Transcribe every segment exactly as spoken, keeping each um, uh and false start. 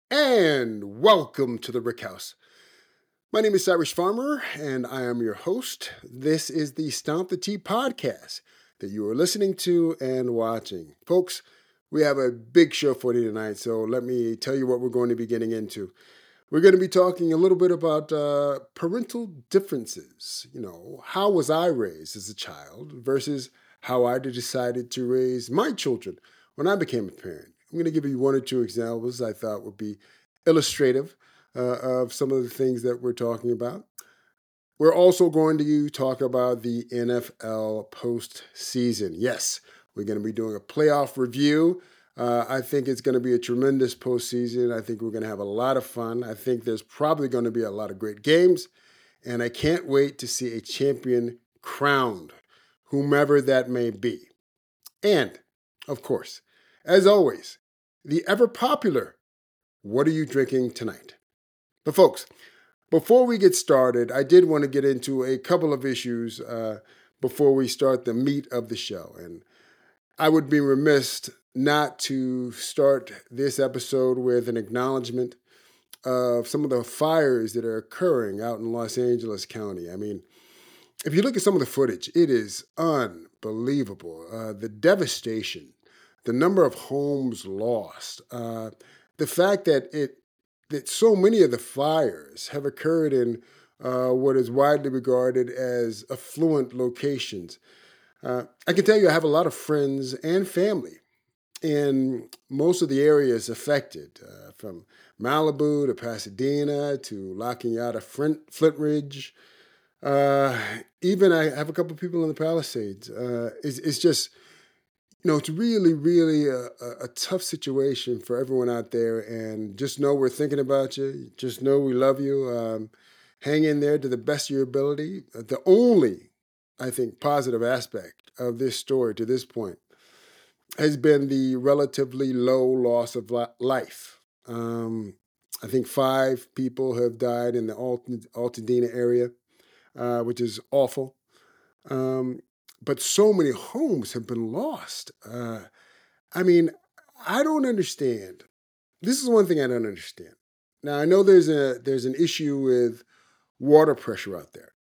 And welcome to the Rick House. My name is Irish Farmer, and I am your host. This is the Stomp the Tea podcast that you are listening to and watching. Folks, we have a big show for you tonight, so let me tell you what we're going to be getting into. We're going to be talking a little bit about uh, parental differences. You know, how was I raised as a child versus how I decided to raise my children when I became a parent. I'm going to give you one or two examples I thought would be illustrative uh, of some of the things that we're talking about. We're also going to talk about the N F L postseason. Yes, we're going to be doing a playoff review. Uh, I think it's going to be a tremendous postseason. I think we're going to have a lot of fun. I think there's probably going to be a lot of great games. And I can't wait to see a champion crowned, whomever that may be. And, of course, as always, the ever popular, what are you drinking tonight? But folks, before we get started, I did want to get into a couple of issues uh, before we start the meat of the show. And I would be remiss not to start this episode with an acknowledgement of some of the fires that are occurring out in Los Angeles County. I mean, if you look at some of the footage, it is unbelievable. Uh, the devastation, the number of homes lost, uh, the fact that it that so many of the fires have occurred in uh, what is widely regarded as affluent locations. Uh, I can tell you I have a lot of friends and family in most of the areas affected, uh, from Malibu to Pasadena to La Cunada, Flint, Flint Ridge. Uh, even I have a couple of people in the Palisades. Uh, it's, it's just, you know, it's really, really a, a, a tough situation for everyone out there. And just know we're thinking about you. Just know we love you. Um, hang in there to the best of your ability. The only, I think, positive aspect of this story to this point has been the relatively low loss of life. Um, I think five people have died in the Alt- Altadena area, uh, which is awful. Um, but so many homes have been lost. Uh, I mean, I don't understand. This is one thing I don't understand. Now, I know there's a there's an issue with water pressure out there.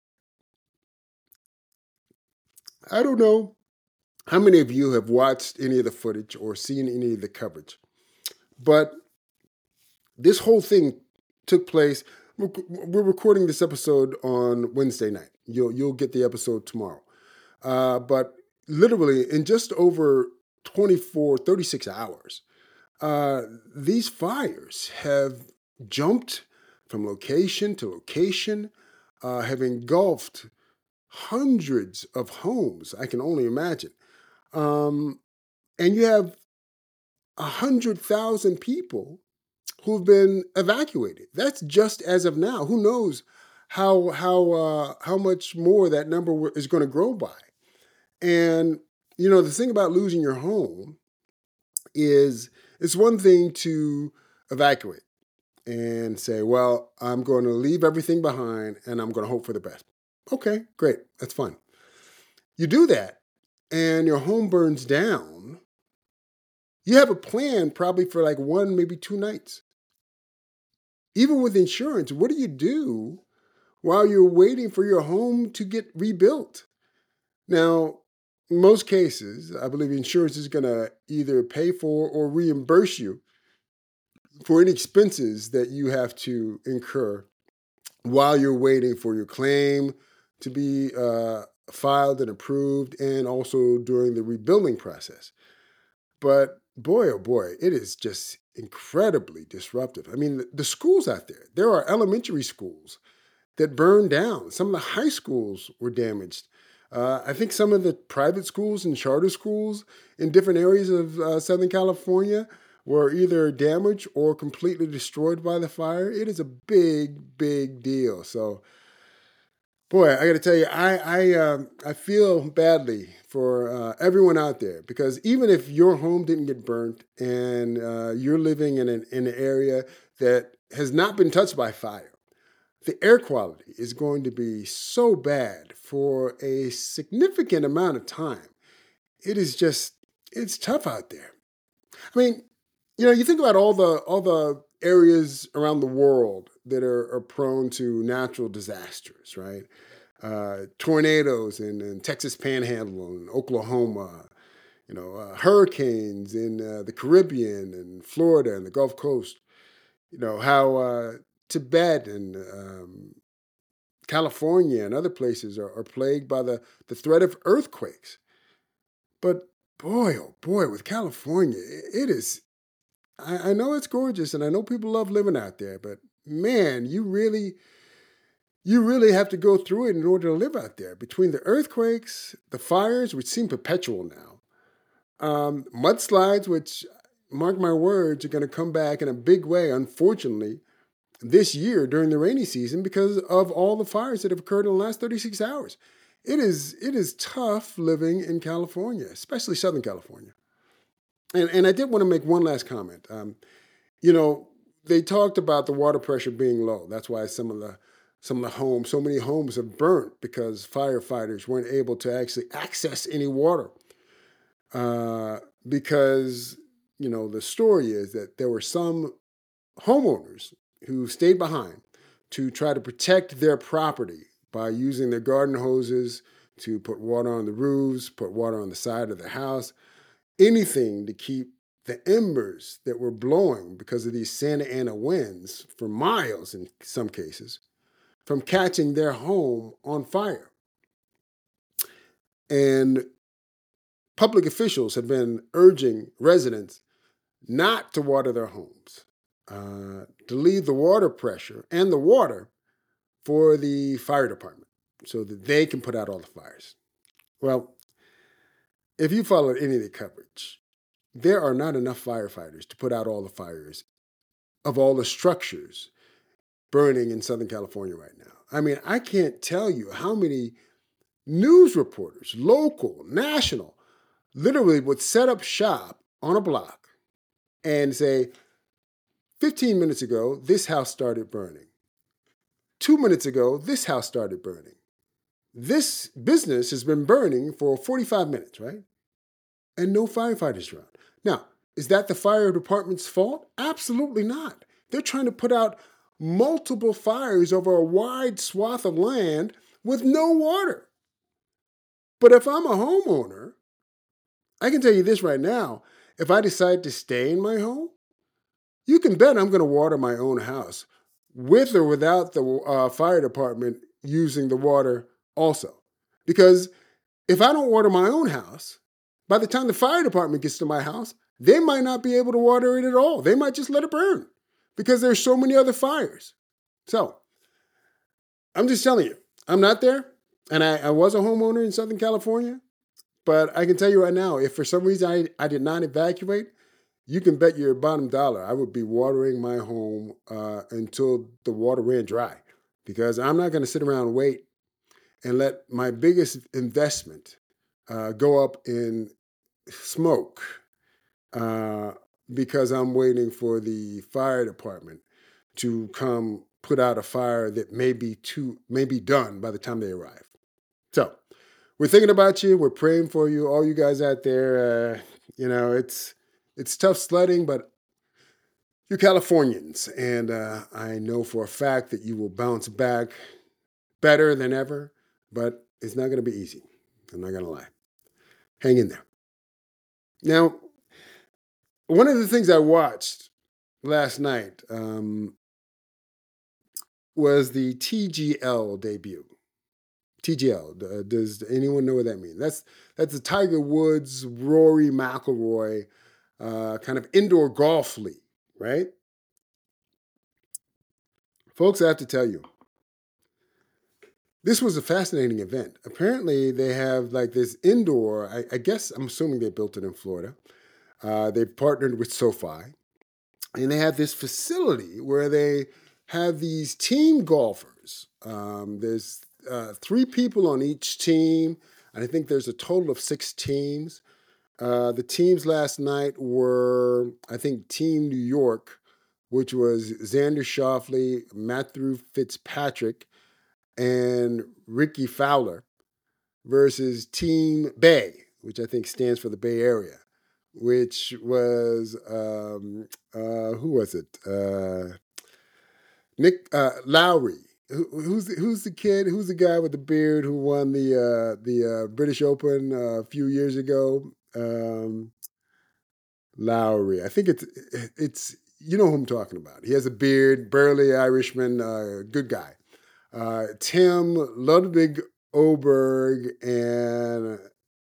I don't know how many of you have watched any of the footage or seen any of the coverage, but this whole thing took place. We're recording this episode on Wednesday night. You'll you'll get the episode tomorrow. Uh, but literally in just over twenty-four, thirty-six hours, uh, these fires have jumped from location to location, uh, have engulfed hundreds of homes, I can only imagine. Um, and you have one hundred thousand people who've been evacuated. That's just as of now. Who knows how, how, uh, how much more that number is going to grow by. And, you know, the thing about losing your home is it's one thing to evacuate and say, well, I'm going to leave everything behind and I'm going to hope for the best. Okay, great. That's fine. You do that and your home burns down. You have a plan probably for like one, maybe two nights. Even with insurance, what do you do while you're waiting for your home to get rebuilt? Now, in most cases, I believe insurance is going to either pay for or reimburse you for any expenses that you have to incur while you're waiting for your claim to be uh, filed and approved, and also during the rebuilding process. But boy, oh boy, it is just incredibly disruptive. I mean, the, the schools out there, there are elementary schools that burned down. Some of the high schools were damaged. Uh, I think some of the private schools and charter schools in different areas of uh, Southern California were either damaged or completely destroyed by the fire. It is a big, big deal. So, boy, I got to tell you, I I, um, I feel badly for uh, everyone out there, because even if your home didn't get burnt and uh, you're living in an, in an area that has not been touched by fire, the air quality is going to be so bad for a significant amount of time. It is just, it's tough out there. I mean, you know, you think about all the all the areas around the world that are, are prone to natural disasters, right? Uh, tornadoes in, in Texas Panhandle and Oklahoma, you know, uh, hurricanes in uh, the Caribbean and Florida and the Gulf Coast. You know, how uh, Tibet and um, California and other places are, are plagued by the, the threat of earthquakes. But boy, oh boy, with California, it is, I, I know it's gorgeous and I know people love living out there, but man, you really, you really have to go through it in order to live out there. Between the earthquakes, the fires, which seem perpetual now, um, mudslides, which, mark my words, are going to come back in a big way, unfortunately, this year during the rainy season because of all the fires that have occurred in the last thirty-six hours. It is it is tough living in California, especially Southern California. And and I did want to make one last comment. Um, you know, they talked about the water pressure being low. That's why some of the some of the homes, so many homes have burnt because firefighters weren't able to actually access any water. Uh, because, you know, the story is that there were some homeowners who stayed behind to try to protect their property by using their garden hoses to put water on the roofs, put water on the side of the house, anything to keep the embers that were blowing because of these Santa Ana winds for miles in some cases from catching their home on fire. And public officials have been urging residents not to water their homes, uh, to leave the water pressure and the water for the fire department so that they can put out all the fires. Well, if you followed any of the coverage, there are not enough firefighters to put out all the fires of all the structures burning in Southern California right now. I mean, I can't tell you how many news reporters, local, national, literally would set up shop on a block and say, fifteen minutes ago, this house started burning. Two minutes ago, this house started burning. This business has been burning for forty-five minutes, right? And no firefighters around. Now, is that the fire department's fault? Absolutely not. They're trying to put out multiple fires over a wide swath of land with no water. But if I'm a homeowner, I can tell you this right now. If I decide to stay in my home, you can bet I'm going to water my own house with or without the uh, fire department using the water also. Because if I don't water my own house, by the time the fire department gets to my house, they might not be able to water it at all. They might just let it burn because there's so many other fires. So I'm just telling you, I'm not there. And I, I was a homeowner in Southern California. But I can tell you right now, if for some reason I, I did not evacuate, you can bet your bottom dollar I would be watering my home uh, until the water ran dry. Because I'm not going to sit around and wait and let my biggest investment uh, go up in smoke uh, because I'm waiting for the fire department to come put out a fire that may be too may be done by the time they arrive. So we're thinking about you. We're praying for you, all you guys out there. Uh, you know, it's it's tough sledding, but you're Californians, and uh, I know for a fact that you will bounce back better than ever. But it's not going to be easy. I'm not going to lie. Hang in there. Now, one of the things I watched last night um, was the T G L debut. T G L, uh, does anyone know what that means? That's that's the Tiger Woods, Rory McIlroy uh, kind of indoor golf league, right? Folks, I have to tell you, this was a fascinating event. Apparently, they have like this indoor, I, I guess, I'm assuming they built it in Florida. Uh, they've partnered with SoFi, and they have this facility where they have these team golfers. Um, there's uh, three people on each team, and I think there's a total of six teams. Uh, the teams last night were, I think, Team New York, which was Xander Schauffele, Matthew Fitzpatrick, and Ricky Fowler, versus Team Bay, which I think stands for the Bay Area, which was um, uh, who was it? Uh, Nick uh, Lowry. Who, who's the, who's the kid? Who's the guy with the beard who won the uh, the uh, British Open uh, a few years ago? Um, Lowry. I think it's it's you know who I'm talking about. He has a beard, burly Irishman, uh, good guy. Uh, Tim Ludwig Oberg and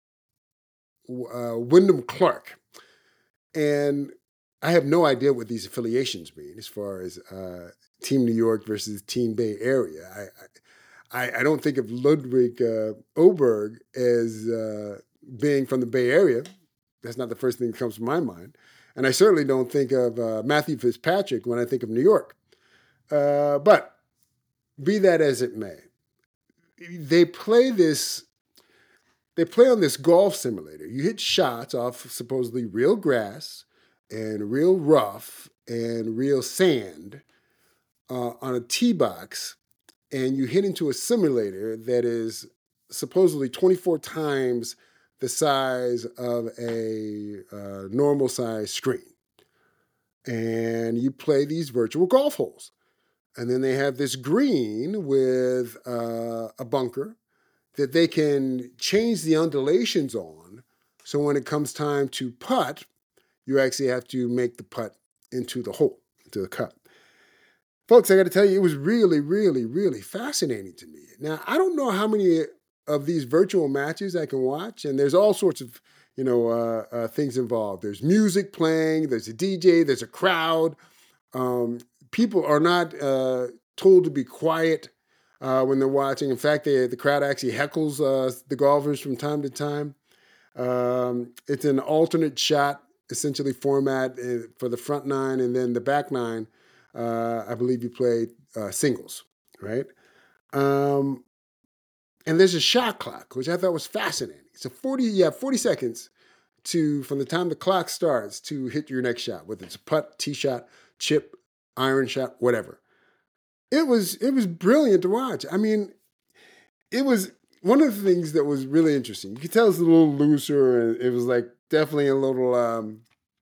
uh, Wyndham Clark. And I have no idea what these affiliations mean as far as uh, Team New York versus Team Bay Area. I I, I don't think of Ludwig uh, Oberg as uh, being from the Bay Area. That's not the first thing that comes to my mind. And I certainly don't think of uh, Matthew Fitzpatrick when I think of New York. Uh, but be that as it may, they play this. They play on this golf simulator. You hit shots off supposedly real grass and real rough and real sand uh, on a tee box, and you hit into a simulator that is supposedly twenty-four times the size of a uh, normal size screen. And you play these virtual golf holes. And then they have this green with uh, a bunker that they can change the undulations on. So when it comes time to putt, you actually have to make the putt into the hole, into the cup. Folks, I got to tell you, it was really, really, really fascinating to me. Now, I don't know how many of these virtual matches I can watch, and there's all sorts of, you know, uh, uh, things involved. There's music playing, there's a D J, there's a crowd. Um, people are not uh, told to be quiet uh, when they're watching. In fact, they, the crowd actually heckles uh, the golfers from time to time. Um, it's an alternate shot, essentially, format for the front nine, and then the back nine, uh, I believe you play uh, singles, right? Um, and there's a shot clock, which I thought was fascinating. So forty, you have forty seconds to from the time the clock starts to hit your next shot, whether it's a putt, tee shot, chip, iron shot, whatever. It was it was brilliant to watch. I mean, it was one of the things that was really interesting. You could tell it's a little looser, and it was like definitely a little. Um,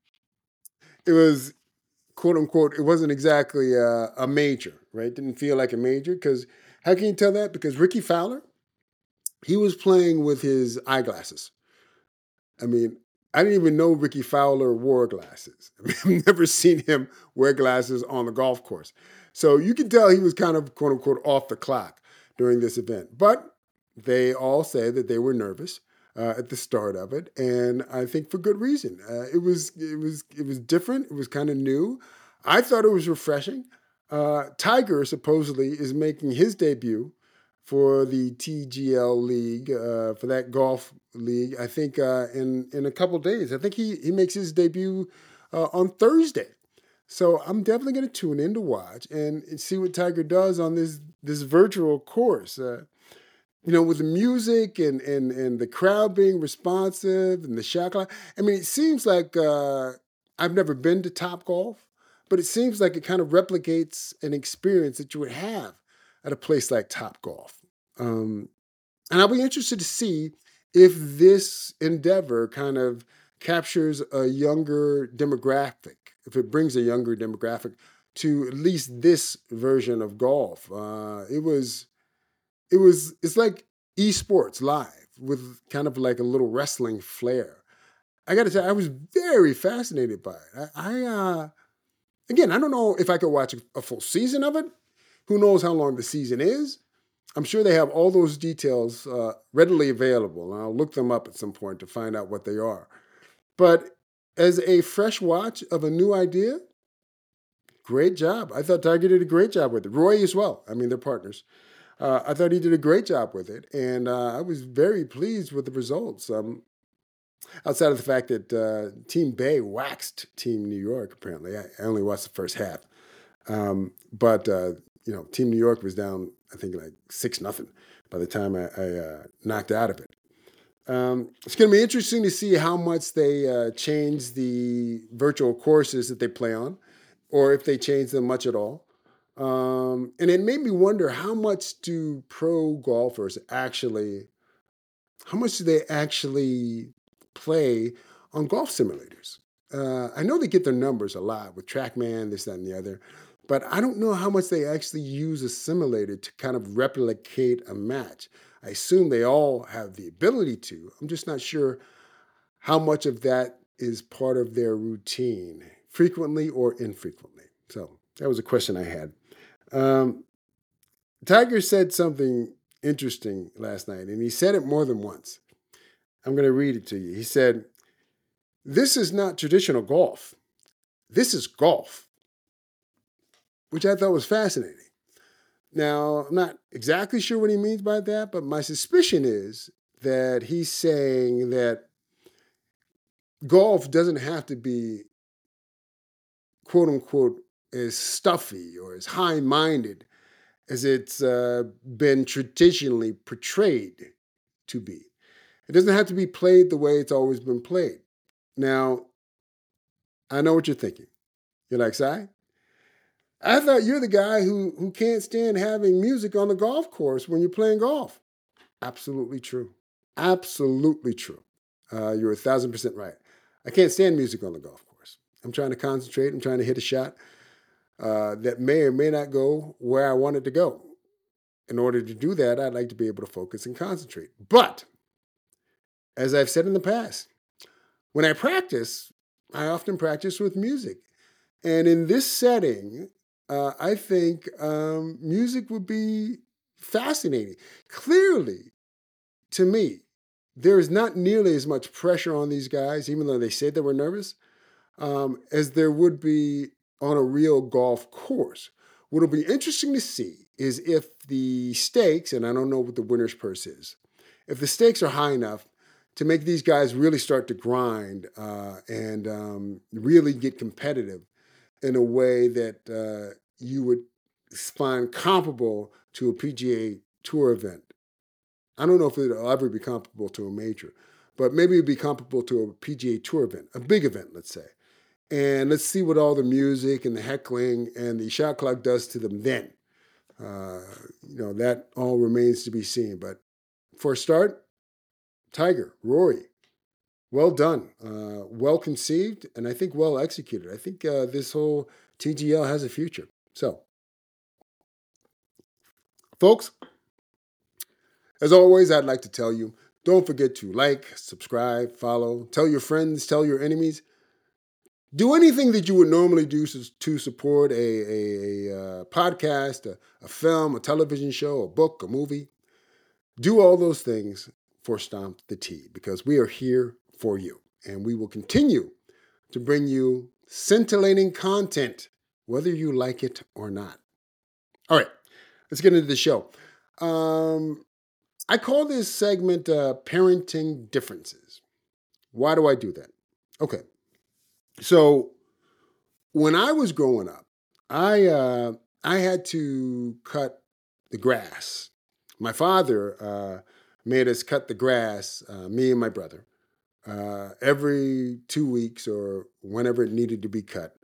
it was quote unquote. It wasn't exactly a, a major, right? Didn't feel like a major because how can you tell that? Because Ricky Fowler, he was playing with his eyeglasses. I mean, I didn't even know Ricky Fowler wore glasses. I mean, I've never seen him wear glasses on the golf course. So you can tell he was kind of, quote unquote, off the clock during this event. But they all say that they were nervous uh, at the start of it, and I think for good reason. Uh, it was it was it was different. It was kind of new. I thought it was refreshing. Uh, Tiger supposedly is making his debut for the T G L League, uh, for that golf league, I think uh, in, in a couple days. I think he, he makes his debut uh, on Thursday. So I'm definitely going to tune in to watch and, and see what Tiger does on this this virtual course. Uh, you know, with the music and, and, and the crowd being responsive and the shot clock. I mean, it seems like uh, I've never been to Top Golf, but it seems like it kind of replicates an experience that you would have at a place like Top Golf. Um, and I'll be interested to see if this endeavor kind of captures a younger demographic, if it brings a younger demographic to at least this version of golf. Uh, it was, it was, it's like esports live with kind of like a little wrestling flair. I got to tell you, I was very fascinated by it. I, I uh, again, I don't know if I could watch a, a full season of it. Who knows how long the season is? I'm sure they have all those details uh, readily available, and I'll look them up at some point to find out what they are. But as a fresh watch of a new idea, great job. I thought Tiger did a great job with it. Roy as well. I mean, they're partners. Uh, I thought he did a great job with it, and uh, I was very pleased with the results. Um, outside of the fact that uh, Team Bay waxed Team New York, apparently. I, I only watched the first half. Um, but, uh, you know, Team New York was down, I think, like six nothing by the time I, I uh, knocked out of it. Um, it's going to be interesting to see how much they uh, change the virtual courses that they play on, or if they change them much at all. Um, and it made me wonder, how much do pro golfers actually, how much do they actually play on golf simulators. Uh, I know they get their numbers a lot with TrackMan, this, that, and the other, but I don't know how much they actually use a simulator to kind of replicate a match. I assume they all have the ability to. I'm just not sure how much of that is part of their routine, frequently or infrequently. So that was a question I had. Um, Tiger said something interesting last night, and he said it more than once. I'm going to read it to you. He said, "This is not traditional golf. This is golf," which I thought was fascinating. Now, I'm not exactly sure what he means by that, but my suspicion is that he's saying that golf doesn't have to be, quote unquote, as stuffy or as high minded as it's uh, been traditionally portrayed to be. It doesn't have to be played the way it's always been played. Now, I know what you're thinking. You're like, Si, I thought you're the guy who, who can't stand having music on the golf course when you're playing golf. Absolutely true. Absolutely true. Uh, you're a thousand percent right. I can't stand music on the golf course. I'm trying to concentrate. I'm trying to hit a shot uh, that may or may not go where I want it to go. In order to do that, I'd like to be able to focus and concentrate. But, as I've said in the past, when I practice, I often practice with music. And in this setting, uh, I think um, music would be fascinating. Clearly, to me, there is not nearly as much pressure on these guys, even though they say they were nervous, um, as there would be on a real golf course. What will be interesting to see is if the stakes, and I don't know what the winner's purse is, if the stakes are high enough to make these guys really start to grind uh, and um, really get competitive in a way that uh, you would find comparable to a P G A Tour event. I don't know if it'll ever be comparable to a major, but maybe it'd be comparable to a P G A Tour event, a big event, let's say. And let's see what all the music and the heckling and the shot clock does to them then. Uh, you know, that all remains to be seen. But for a start, Tiger, Rory, well done, uh, well conceived, and I think well executed. I think uh, this whole T G L has a future. So, folks, as always, I'd like to tell you, don't forget to like, subscribe, follow, tell your friends, tell your enemies. Do anything that you would normally do to support a, a, a uh, podcast, a, a film, a television show, a book, a movie. Do all those things for Stomp the Tee because we are here for you. And we will continue to bring you scintillating content, whether you like it or not. All right, let's get into the show. Um, I call this segment uh, Parenting Differences. Why do I do that? Okay. So when I was growing up, I uh, I had to cut the grass. My father uh, made us cut the grass, uh, me and my brother, uh, every two weeks or whenever it needed to be cut.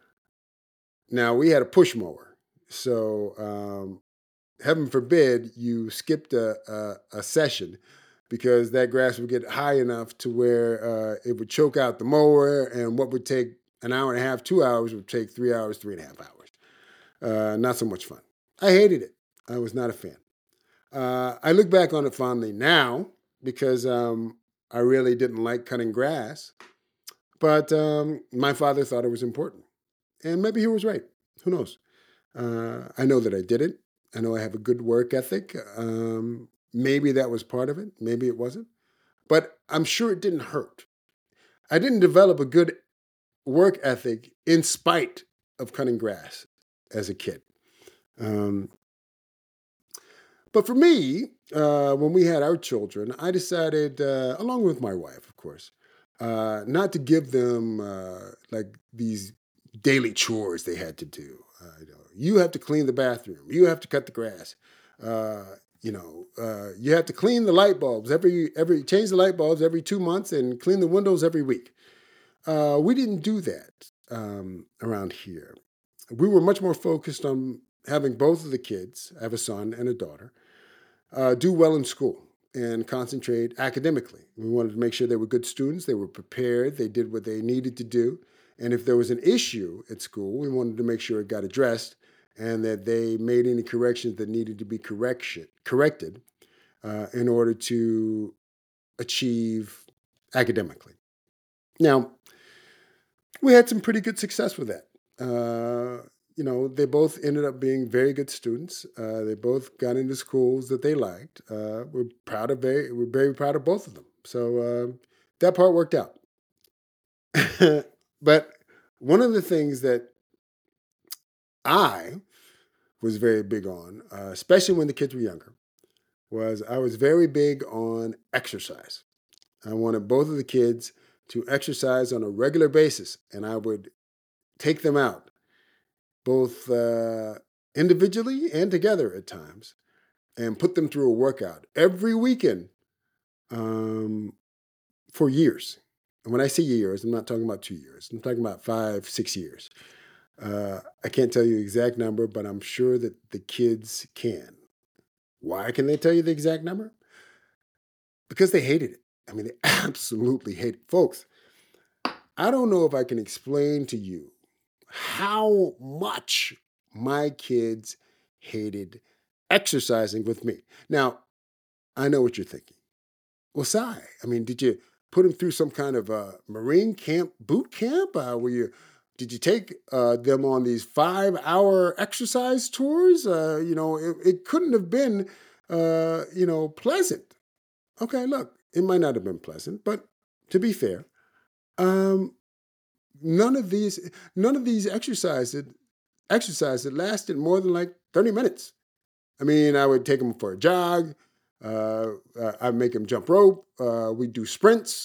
Now we had a push mower, so um, heaven forbid you skipped a, a, a session because that grass would get high enough to where uh, it would choke out the mower, and what would take an hour and a half, two hours would take three hours, three and a half hours. Uh, not so much fun. I hated it. I was not a fan. Uh, I look back on it fondly now because um, I really didn't like cutting grass, but um, my father thought it was important. And maybe he was right. Who knows? Uh, I know that I did it. I know I have a good work ethic. Um, maybe that was part of it. Maybe it wasn't. But I'm sure it didn't hurt. I didn't develop a good work ethic in spite of cutting grass as a kid. Um, but for me, uh, when we had our children, I decided, uh, along with my wife, of course, uh, not to give them uh, like these daily chores they had to do. Uh, you know, you have to clean the bathroom. You have to cut the grass. Uh, you know, uh, you have to clean the light bulbs every every change the light bulbs every two months and clean the windows every week. Uh, we didn't do that um, around here. We were much more focused on having both of the kids, I have a son and a daughter, uh, do well in school. and concentrate academically. We wanted to make sure they were good students, they were prepared, they did what they needed to do. And if there was an issue at school, we wanted to make sure it got addressed and that they made any corrections that needed to be correction, corrected uh, in order to achieve academically. Now, we had some pretty good success with that. Uh, you know, they both ended up being very good students. Uh, they both got into schools that they liked. Uh, we're proud of very, we're very proud of both of them. So uh, that part worked out. But one of the things that I was very big on, uh, especially when the kids were younger, was I was very big on exercise. I wanted both of the kids to exercise on a regular basis, and I would take them out, both uh, individually and together at times, and put them through a workout every weekend um, for years. And when I say years, I'm not talking about two years. I'm talking about five, six years. Uh, I can't tell you the exact number, but I'm sure that the kids can. Why can they tell you the exact number? Because they hated it. I mean, they absolutely hate it. Folks, I don't know if I can explain to you how much my kids hated exercising with me. Now, I know what you're thinking. Well, Si, I mean, did you put them through some kind of uh, Marine camp, boot camp? Uh, were you, did you take uh, them on these five-hour exercise tours? Uh, you know, it, it couldn't have been, uh, you know, pleasant. Okay, look, it might not have been pleasant, but to be fair, um, none of these none of these exercises exercises lasted more than like thirty minutes. I mean, I would take them for a jog. Uh, uh, I'd make them jump rope. Uh, we'd do sprints.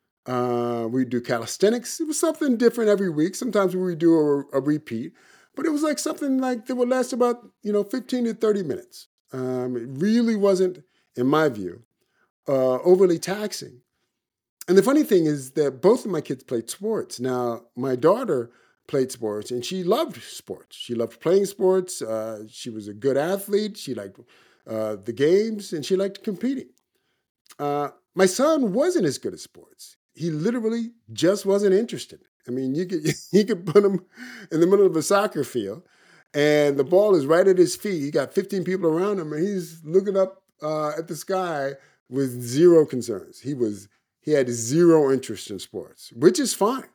Uh, we'd do calisthenics. It was something different every week. Sometimes we would do a, a repeat, but it was like something like that would last about, you know, fifteen to thirty minutes. Um, it really wasn't, in my view, uh, overly taxing. And the funny thing is that both of my kids played sports. Now, my daughter played sports and she loved sports. She loved playing sports. Uh, she was a good athlete. She liked uh, the games and she liked competing. Uh, my son wasn't as good at sports. He literally just wasn't interested. I mean, you could you could put him in the middle of a soccer field and the ball is right at his feet. He got fifteen people around him and he's looking up uh, at the sky with zero concerns. He was He had zero interest in sports, which is fine.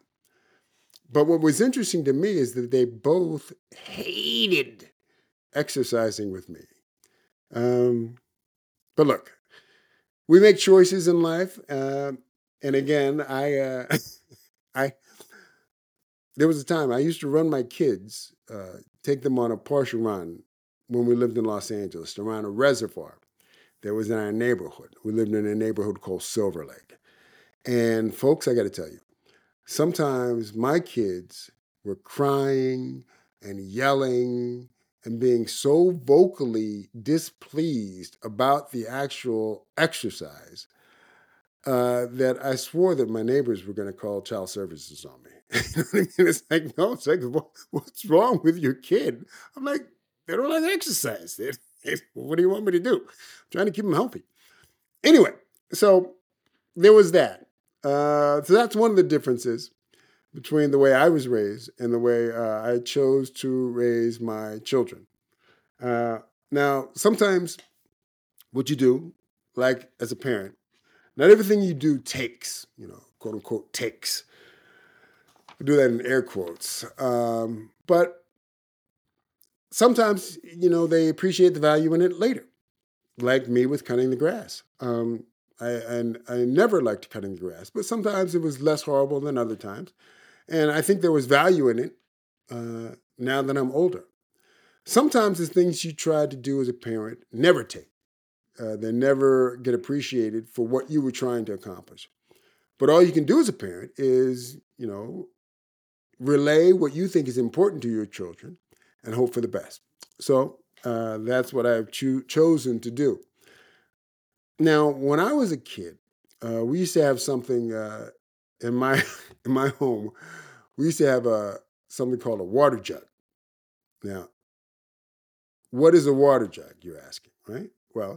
But what was interesting to me is that they both hated exercising with me. Um, but look, we make choices in life. Uh, and again, I, uh, I, there was a time I used to run my kids, uh, take them on a partial run when we lived in Los Angeles around a reservoir that was in our neighborhood. We lived in a neighborhood called Silver Lake. And folks, I got to tell you, sometimes my kids were crying and yelling and being so vocally displeased about the actual exercise uh, that I swore that my neighbors were going to call child services on me. You know what I mean? It's like, no, it's like, what, what's wrong with your kid? I'm like, they don't like exercise. They, they, what do you want me to do? I'm trying to keep them healthy. Anyway, so there was that. Uh, so that's one of the differences between the way I was raised and the way uh, I chose to raise my children. Uh, now, sometimes what you do, like as a parent, not everything you do takes, you know, quote unquote, takes. I do that in air quotes. Um, but sometimes, you know, they appreciate the value in it later, like me with cutting the grass. Um, I, and I never liked cutting the grass, but sometimes it was less horrible than other times. And I think there was value in it uh, now that I'm older. Sometimes the things you try to do as a parent never take. Uh, they never get appreciated for what you were trying to accomplish. But all you can do as a parent is, you know, relay what you think is important to your children and hope for the best. So uh, that's what I've cho- chosen to do. Now, when I was a kid, uh, we used to have something uh, in my in my home. We used to have a something called a water jug. Now, what is a water jug? You're asking, right? Well,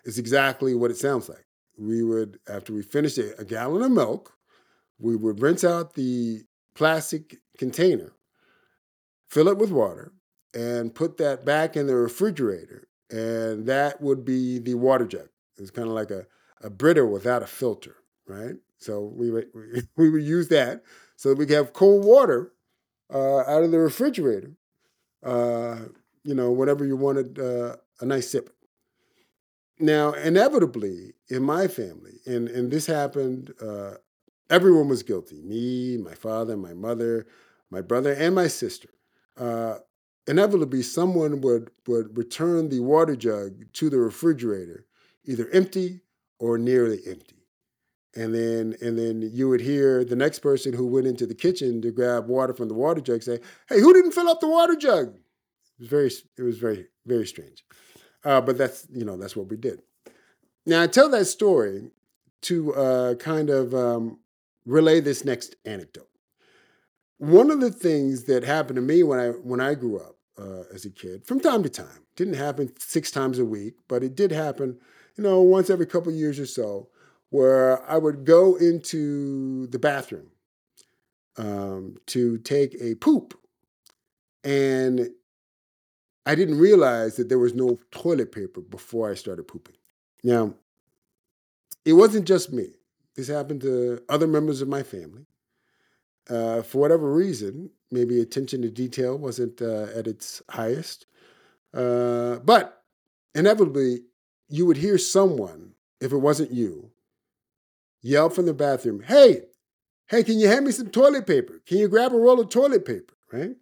It's exactly what it sounds like. We would, after we finished a, a gallon of milk, we would rinse out the plastic container, fill it with water, and put that back in the refrigerator. And that would be the water jug. It's kind of like a, a Brita without a filter, right? So we would, we would use that so that we could have cold water uh, out of the refrigerator, uh, you know, whenever you wanted uh, a nice sip. Now, inevitably, in my family, and, and this happened, uh, everyone was guilty. Me, my father, my mother, my brother, and my sister. Uh, inevitably, someone would, would return the water jug to the refrigerator, either empty or nearly empty. And then, and then you would hear the next person who went into the kitchen to grab water from the water jug say, "Hey, who didn't fill up the water jug?" It was very, it was very, very strange. Uh, but that's, you know, that's what we did. Now, I tell that story to uh, kind of um, relay this next anecdote. One of the things that happened to me when I when I grew up uh, as a kid, from time to time, didn't happen six times a week, but it did happen, you know, once every couple of years or so, where I would go into the bathroom um, to take a poop, and I didn't realize that there was no toilet paper before I started pooping. Now, it wasn't just me. This happened to other members of my family. Uh, for whatever reason, maybe attention to detail wasn't uh, at its highest. Uh, but inevitably, you would hear someone, if it wasn't you, yell from the bathroom, "Hey, hey, can you hand me some toilet paper? Can you grab a roll of toilet paper?" Right?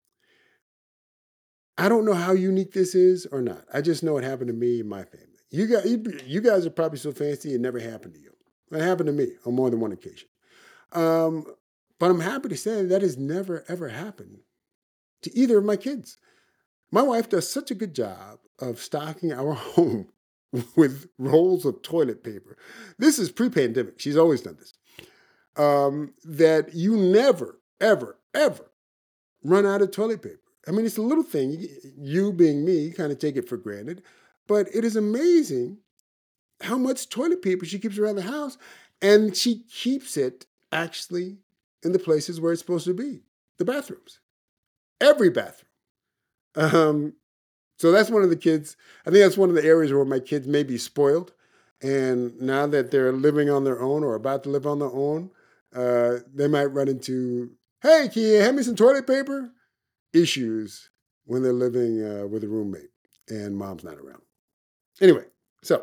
I don't know how unique this is or not. I just know it happened to me and my family. You guys, you guys are probably so fancy it never happened to you. It happened to me on more than one occasion. Um, but I'm happy to say that has never, ever happened to either of my kids. My wife does such a good job of stocking our home with rolls of toilet paper. This is pre-pandemic. She's always done this. Um, that you never, ever, ever run out of toilet paper. I mean, it's a little thing. You being me, kind of take it for granted. But it is amazing how much toilet paper she keeps around the house. And she keeps it actually in the places where it's supposed to be, the bathrooms. Every bathroom. Um, so that's one of the kids. I think that's one of the areas where my kids may be spoiled. And now that they're living on their own or about to live on their own, uh, they might run into, "Hey, can you hand me some toilet paper?" issues when they're living uh, with a roommate and mom's not around. Anyway, so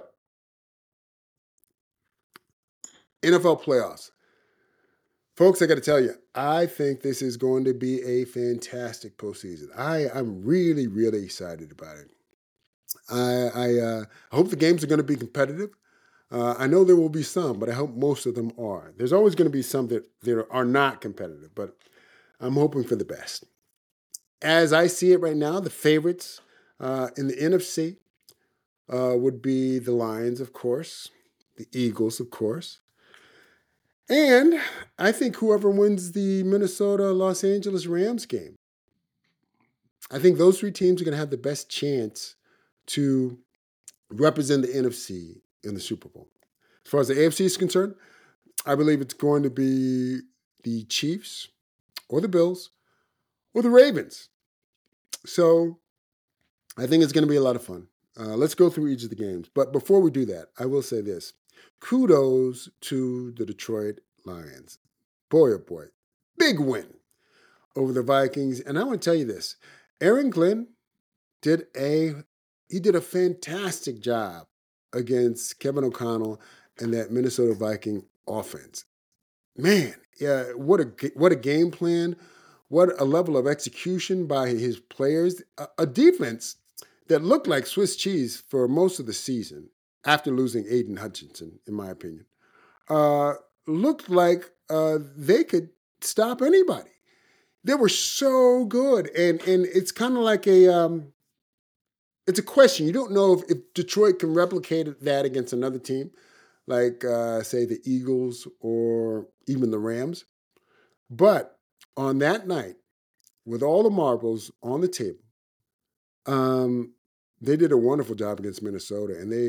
N F L playoffs. Folks, I got to tell you, I think this is going to be a fantastic postseason. I, I'm really, really excited about it. I, I, uh, I hope the games are going to be competitive. Uh, I know there will be some, but I hope most of them are. There's always going to be some that, that are not competitive, but I'm hoping for the best. As I see it right now, the favorites uh, in the N F C uh, would be the Lions, of course, the Eagles, of course. And I think whoever wins the Minnesota-Los Angeles Rams game, I think those three teams are going to have the best chance to represent the N F C in the Super Bowl. As far as the A F C is concerned, I believe it's going to be the Chiefs or the Bills or the Ravens. So I think it's going to be a lot of fun. Uh, let's go through each of the games. But before we do that, I will say this. Kudos to the Detroit Lions. Boy, oh boy. Big win over the Vikings. And I want to tell you this. Aaron Glenn did a he did a fantastic job against Kevin O'Connell and that Minnesota Viking offense. Man, yeah, what a what a game plan. What a level of execution by his players. A, a defense that looked like Swiss cheese for most of the season after losing Aiden Hutchinson, in my opinion. Uh, looked like uh, they could stop anybody. They were so good. And, and it's kind of like a, um, it's a question. You don't know if, if Detroit can replicate that against another team, like, uh, say, the Eagles or even the Rams. But on that night, with all the marbles on the table, um, they did a wonderful job against Minnesota, and they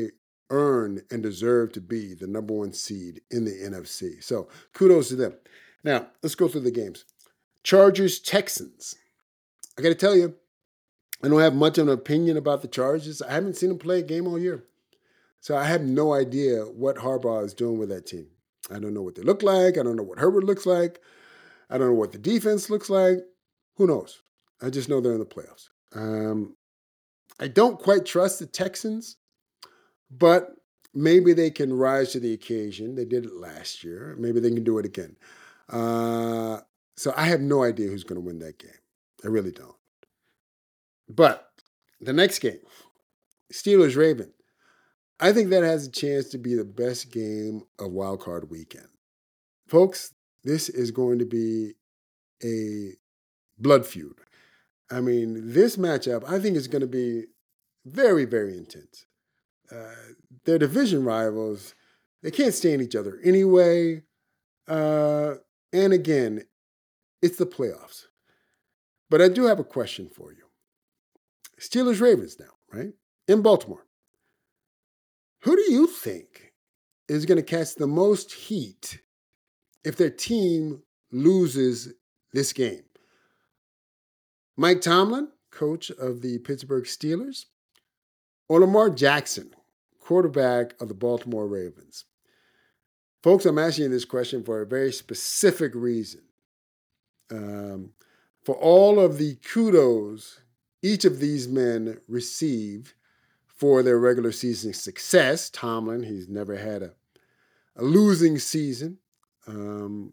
earn and deserve to be the number one seed in the N F C. So kudos to them. Now, let's go through the games. Chargers, Texans. I got to tell you, I don't have much of an opinion about the Chargers. I haven't seen them play a game all year. So I have no idea what Harbaugh is doing with that team. I don't know what they look like. I don't know what Herbert looks like. I don't know what the defense looks like. Who knows? I just know they're in the playoffs. Um, I don't quite trust the Texans, but maybe they can rise to the occasion. They did it last year. Maybe they can do it again. Uh, so I have no idea who's going to win that game. I really don't. But the next game, Steelers-Ravens. I think that has a chance to be the best game of Wild Card Weekend. Folks, this is going to be a blood feud. I mean, this matchup, I think, is going to be very, very intense. Uh, they're division rivals. They can't stand each other anyway. Uh, and again, it's the playoffs. But I do have a question for you. Steelers-Ravens now, right? In Baltimore. Who do you think is going to catch the most heat if their team loses this game? Mike Tomlin, coach of the Pittsburgh Steelers, or Lamar Jackson, quarterback of the Baltimore Ravens? Folks, I'm asking you this question for a very specific reason. Um, for all of the kudos each of these men received for their regular season success. Tomlin, he's never had a, a losing season. Um,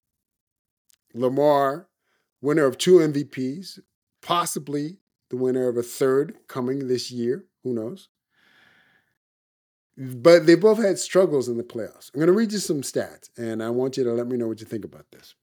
Lamar, winner of two M V Ps, possibly the winner of a third coming this year. Who knows? But they both had struggles in the playoffs. I'm going to read you some stats, and I want you to let me know what you think about this.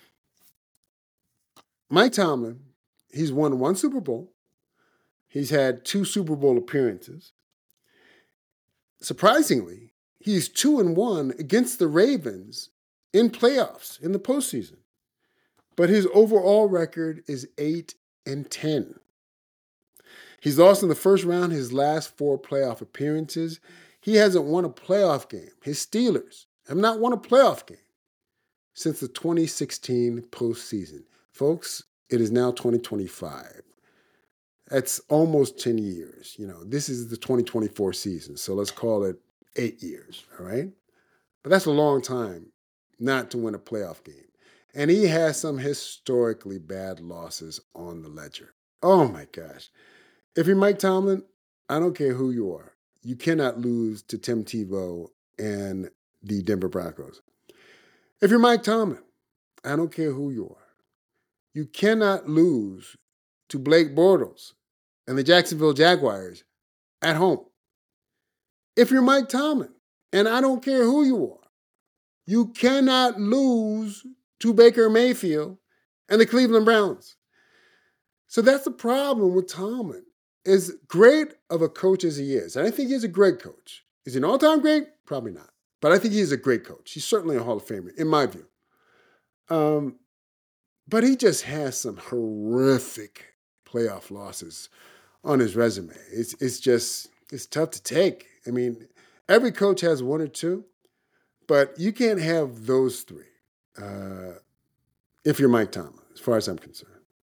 Mike Tomlin, he's won one Super Bowl. He's had two Super Bowl appearances. Surprisingly, he's two and one against the Ravens in playoffs in the postseason. But his overall record is eight and ten. He's lost in the first round his last four playoff appearances. He hasn't won a playoff game. His Steelers have not won a playoff game since the twenty sixteen postseason. Folks, it is now twenty twenty-five. That's almost ten years. You know, this is the twenty twenty-four season, so let's call it eight years, all right? But that's a long time not to win a playoff game. And he has some historically bad losses on the ledger. Oh my gosh. If you're Mike Tomlin, I don't care who you are. You cannot lose to Tim Tebow and the Denver Broncos. If you're Mike Tomlin, I don't care who you are. You cannot lose to Blake Bortles and the Jacksonville Jaguars at home. If you're Mike Tomlin, and I don't care who you are, you cannot lose to Baker Mayfield and the Cleveland Browns. So that's the problem with Tomlin. As great of a coach as he is, and I think he's a great coach. Is he an all-time great? Probably not. But I think he's a great coach. He's certainly a Hall of Famer, in my view. Um, but he just has some horrific playoff losses on his resume. It's it's just, it's tough to take. I mean, every coach has one or two, but you can't have those three uh, if you're Mike Tomlin, as far as I'm concerned.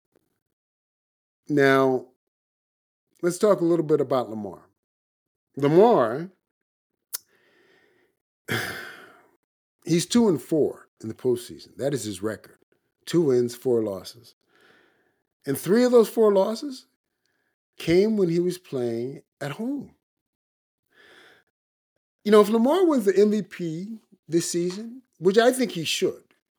Now, let's talk a little bit about Lamar. Lamar, he's two and four in the postseason. That is his record. Two wins, four losses. And three of those four losses came when he was playing at home. You know, if Lamar wins the M V P this season, which I think he should,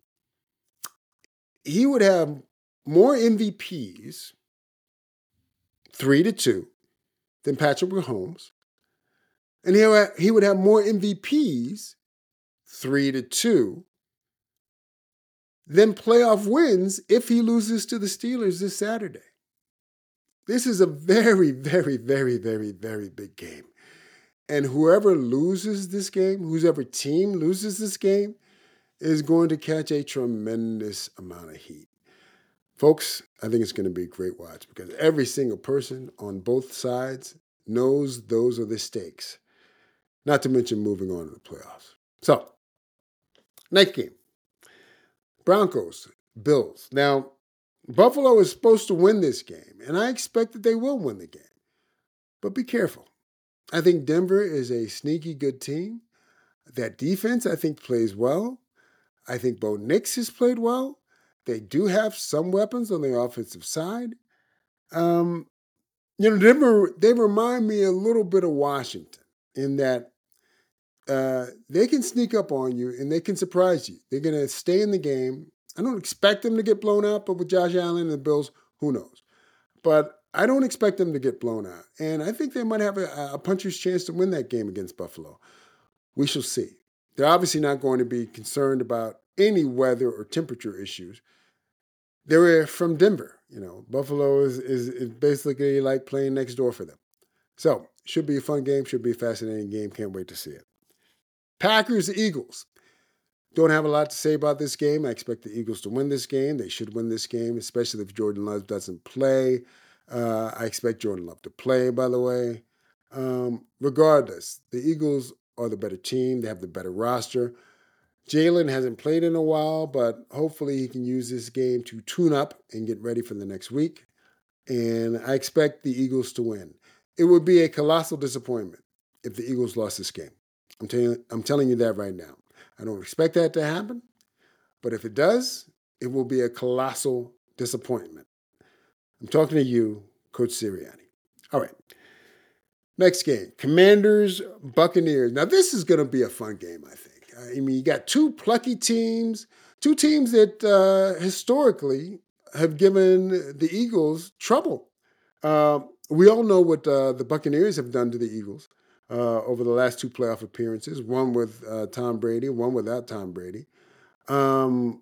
he would have more M V Ps, three to two, than Patrick Mahomes. And he would have more M V Ps, three to two, than playoff wins if he loses to the Steelers this Saturday. This is a very, very, very, very, very big game. And whoever loses this game, whoever team loses this game, is going to catch a tremendous amount of heat. Folks, I think it's going to be a great watch because every single person on both sides knows those are the stakes. not to mention moving on to the playoffs. So, next game, Broncos, Bills. Now, Buffalo is supposed to win this game, and I expect that they will win the game. But be careful. I think Denver is a sneaky good team. That defense, I think, plays well. I think Bo Nix has played well. They do have some weapons on the offensive side. Um, you know, Denver, they remind me a little bit of Washington in that uh, they can sneak up on you and they can surprise you. They're going to stay in the game. I don't expect them to get blown out, but with Josh Allen and the Bills, who knows? But I don't expect them to get blown out. And I think they might have a, a puncher's chance to win that game against Buffalo. We shall see. They're obviously not going to be concerned about any weather or temperature issues. They're from Denver. You know, Buffalo is, is, is basically like playing next door for them. So, should be a fun game, should be a fascinating game. Can't wait to see it. Packers, Eagles. Don't have a lot to say about this game. I expect the Eagles to win this game. They should win this game, especially if Jordan Love doesn't play. Uh, I expect Jordan Love to play, by the way. Um, regardless, the Eagles are the better team. They have the better roster. Jalen hasn't played in a while, but hopefully he can use this game to tune up and get ready for the next week. And I expect the Eagles to win. It would be a colossal disappointment if the Eagles lost this game. I'm telling, I'm telling you that right now. I don't expect that to happen, but if it does, it will be a colossal disappointment. I'm talking to you, Coach Sirianni. All right. Next game, Commanders, Buccaneers. Now, this is going to be a fun game, I think. I mean, you got two plucky teams, two teams that uh, historically have given the Eagles trouble. Uh, we all know what uh, the Buccaneers have done to the Eagles uh, over the last two playoff appearances, one with uh, Tom Brady, one without Tom Brady. Um,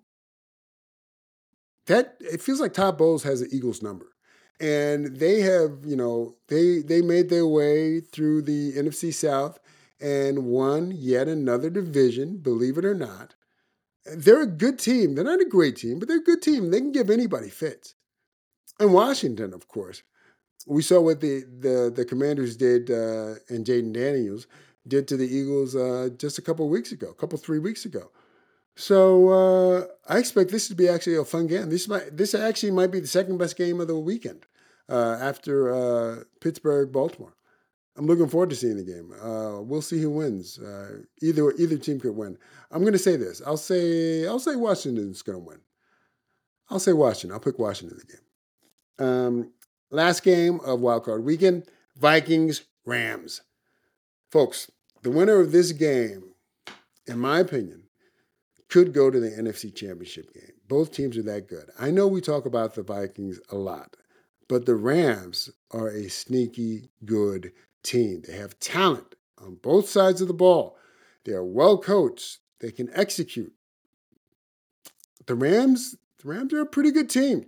that it feels like Todd Bowles has the Eagles number. And they have, you know, they they made their way through the N F C South and won yet another division, believe it or not. They're a good team. They're not a great team, but they're a good team. They can give anybody fits. And Washington, of course. We saw what the the, the Commanders did uh, and Jaden Daniels did to the Eagles uh, just a couple of weeks ago, a couple, three weeks ago. So uh, I expect this to be actually a fun game. This might, this actually might be the second best game of the weekend uh, after uh, Pittsburgh, Baltimore. I'm looking forward to seeing the game. Uh, we'll see who wins. Uh, either either team could win. I'm going to say this. I'll say I'll say Washington's going to win. I'll say Washington. I'll pick Washington in the game. Um, last game of Wild Card Weekend: Vikings, Rams. Folks, the winner of this game, in my opinion, could go to the N F C Championship game. Both teams are that good. I know we talk about the Vikings a lot, but the Rams are a sneaky good team. They have talent on both sides of the ball. They are well coached. They can execute. The Rams, the Rams are a pretty good team.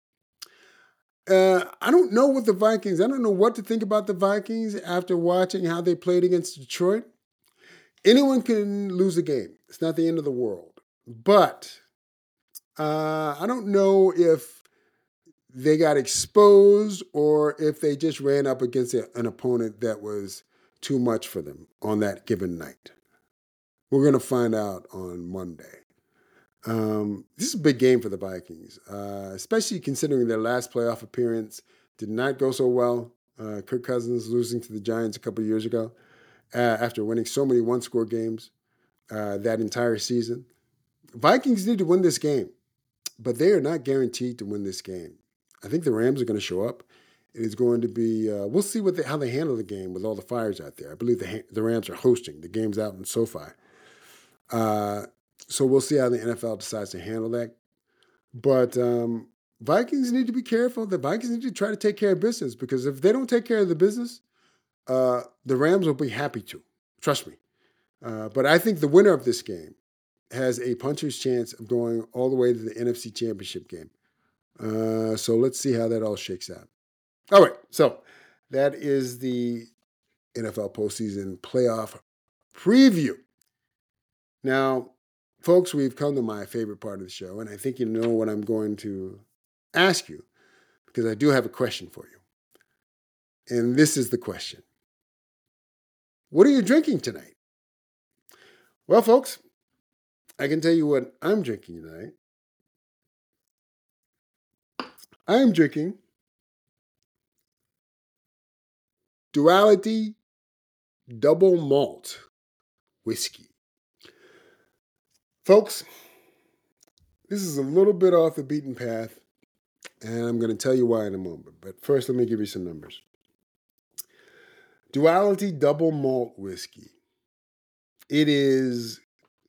Uh, I don't know what the Vikings, I don't know what to think about the Vikings after watching how they played against Detroit. Anyone can lose a game. It's not the end of the world. But uh, I don't know if they got exposed or if they just ran up against a, an opponent that was too much for them on that given night. We're going to find out on Monday. Um, this is a big game for the Vikings, uh, especially considering their last playoff appearance did not go so well. Uh, Kirk Cousins losing to the Giants a couple of years ago uh, after winning so many one-score games uh, that entire season. Vikings need to win this game, but they are not guaranteed to win this game. I think the Rams are going to show up. It is going to be, uh, we'll see what they, how they handle the game with all the fires out there. I believe the, the Rams are hosting. The game's out in SoFi. Uh, so we'll see how the N F L decides to handle that. But um, Vikings need to be careful. The Vikings need to try to take care of business because if they don't take care of the business, uh, the Rams will be happy to. Trust me. Uh, but I think the winner of this game has a puncher's chance of going all the way to the N F C Championship game. Uh, so let's see how that all shakes out. All right, so that is the N F L postseason playoff preview. Now, folks, we've come to my favorite part of the show, and I think you know what I'm going to ask you because I do have a question for you. And this is the question. What are you drinking tonight? Well, folks, I can tell you what I'm drinking tonight. I am drinking Duality Double Malt Whiskey. Folks, this is a little bit off the beaten path, and I'm going to tell you why in a moment. But first, let me give you some numbers. Duality Double Malt Whiskey. It is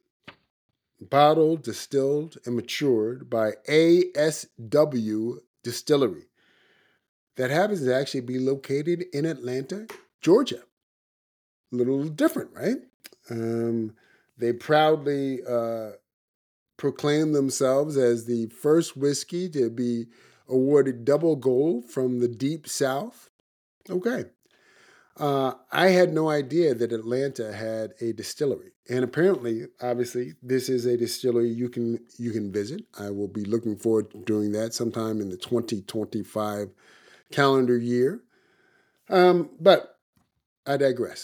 bottled, distilled, and matured by A S W Distillery. That happens to actually be located in Atlanta, Georgia. A little different, right? Um, they proudly uh, proclaim themselves as the first whiskey to be awarded double gold from the Deep South. Okay. Uh, I had no idea that Atlanta had a distillery, and apparently, obviously, this is a distillery you can you can visit. I will be looking forward to doing that sometime in the twenty twenty-five calendar year. Um, but I digress.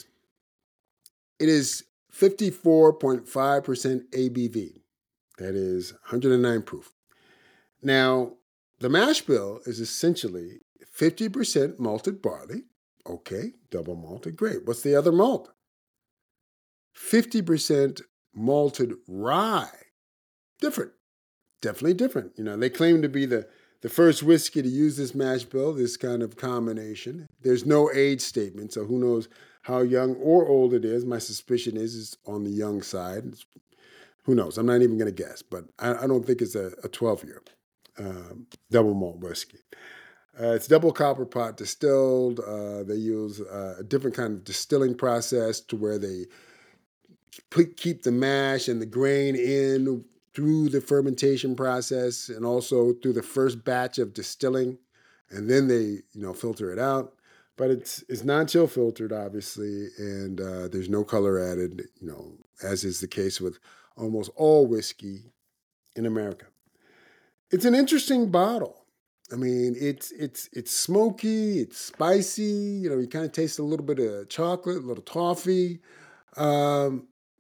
It is fifty-four point five percent A B V. That is one hundred nine proof. Now, the mash bill is essentially fifty percent malted barley. Okay, double malted, great. What's the other malt? fifty percent malted rye. Different. Definitely different. You know, they claim to be the, the first whiskey to use this mash bill, this kind of combination. There's no age statement, so who knows how young or old it is. My suspicion is it's on the young side. It's, who knows? I'm not even going to guess, but I, I don't think it's a twelve-year um, double malt whiskey. Uh, it's double copper pot distilled. Uh, they use uh, a different kind of distilling process to where they put, keep the mash and the grain in through the fermentation process and also through the first batch of distilling, and then they you know filter it out. But it's it's non-chill filtered, obviously, and uh, there's no color added. You know, as is the case with almost all whiskey in America. It's an interesting bottle. I mean, it's it's it's smoky, it's spicy. You know, you kind of taste a little bit of chocolate, a little toffee. Um,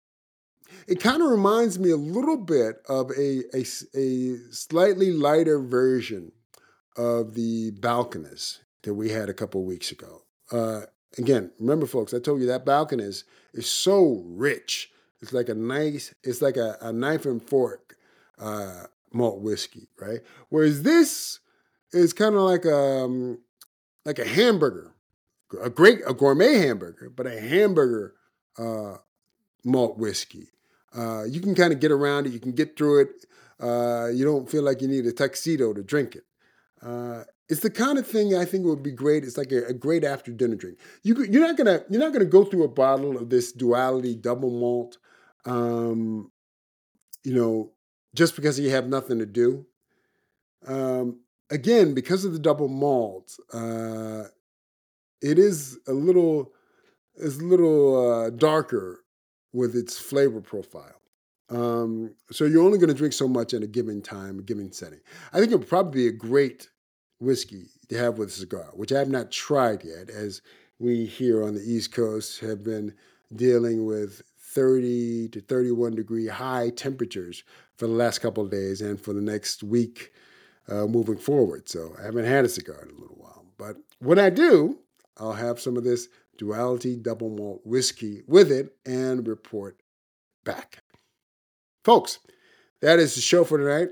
it kind of reminds me a little bit of a, a, a slightly lighter version of the Balcones that we had a couple weeks ago. Uh, again, remember, folks, I told you that Balcones is so rich. It's like a nice, it's like a, a knife and fork uh, malt whiskey, right? Whereas this is kind of like a um, like a hamburger, a great a gourmet hamburger, but a hamburger uh, malt whiskey. Uh, you can kind of get around it. You can get through it. Uh, you don't feel like you need a tuxedo to drink it. Uh, it's the kind of thing I think would be great. It's like a, a great after dinner drink. You, you're not gonna you're not gonna go through a bottle of this Duality double malt, um, you know, just because you have nothing to do. Um, again, because of the double malt, uh, it is a little is a little uh, darker with its flavor profile. Um, so you're only going to drink so much at a given time, a given setting. I think it would probably be a great whiskey to have with a cigar, which I have not tried yet, as we here on the East Coast have been dealing with thirty to thirty-one degree high temperatures for the last couple of days and for the next week uh, moving forward. So I haven't had a cigar in a little while. But when I do, I'll have some of this Duality double malt whiskey with it and report back. Folks, that is the show for tonight.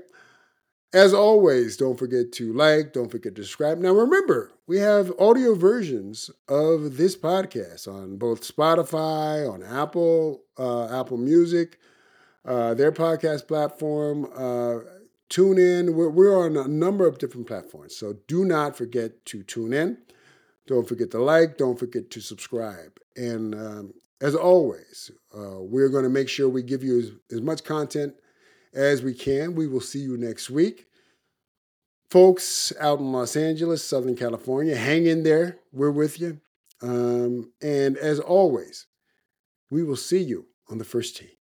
As always, don't forget to like, don't forget to subscribe. Now remember, we have audio versions of this podcast on both Spotify, on Apple, uh, Apple Music, uh, their podcast platform, uh, TuneIn. We're, we're on a number of different platforms, so do not forget to tune in. Don't forget to like. Don't forget to subscribe. And um, as always, uh, we're going to make sure we give you as, as much content as we can. We will see you next week. Folks out in Los Angeles, Southern California, hang in there. We're with you. Um, and as always, we will see you on the first tee.